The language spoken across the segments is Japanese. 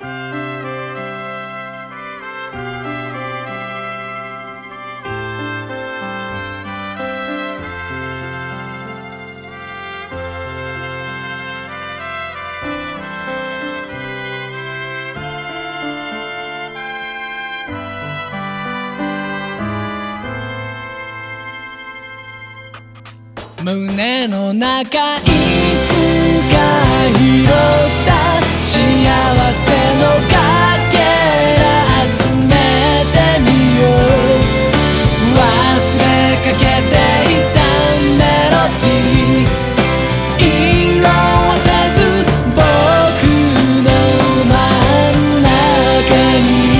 胸の中いつか拾った幸せのかけら集めてみよう。忘れかけていたメロディー色あせず僕の真ん中に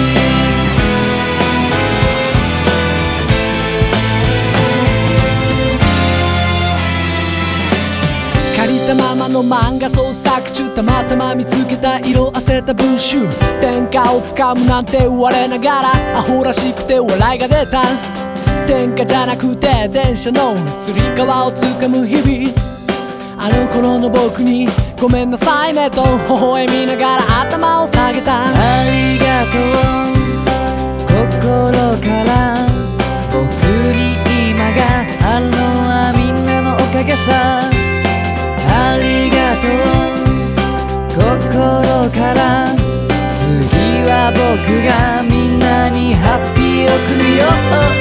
借りたままの漫画創作中、たまたま見つけた色あせた文集、天下をつかむなんて言われながらアホらしくて笑いが出た。天下じゃなくて電車のつり革をつかむ日々、あの頃の僕にごめんなさいねと微笑みながら頭を下げた。 ありがとう心から僕に今があるのはみんなのおかげさ。ありがとう心から次は僕がみんなにハッピーを送るよ。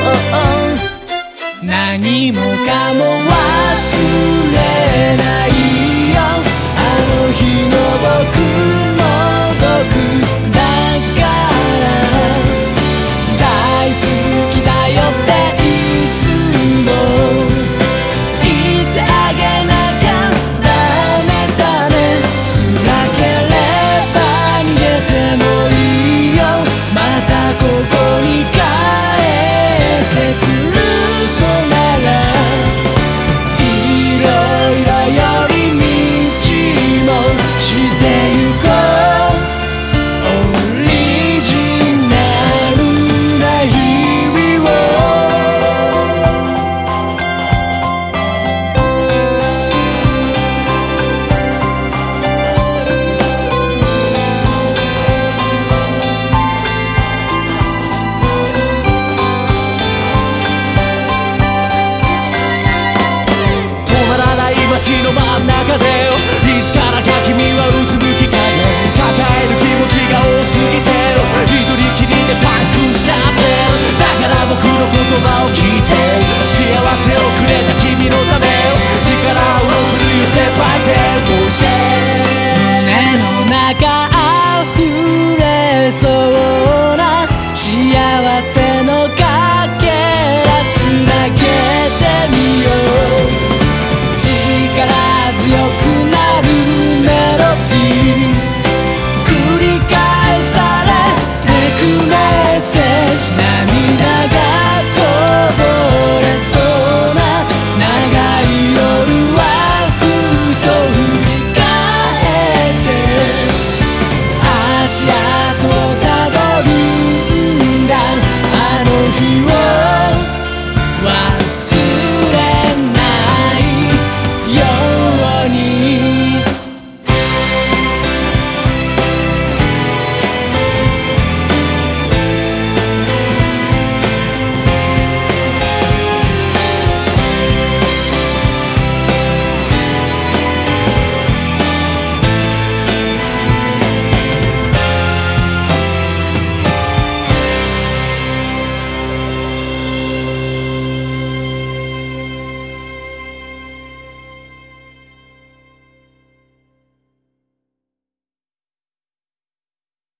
何もかも忘れないよ、あの日の僕の毒だから大好きだよっていつも言ってあげなきゃダメだね。辛ければ逃げてもいいよ、またここに帰ってくるのならいろいろ寄り道もしてゆこう。オリジナルな日々を止まらない街の真ん中でいつからか君はうつむき加減抱える気持ちが多すぎて一人きりでファンクしちゃってる。だから僕の言葉を聞いて幸せをくれた君のため力を送る言ってファイテー胸の中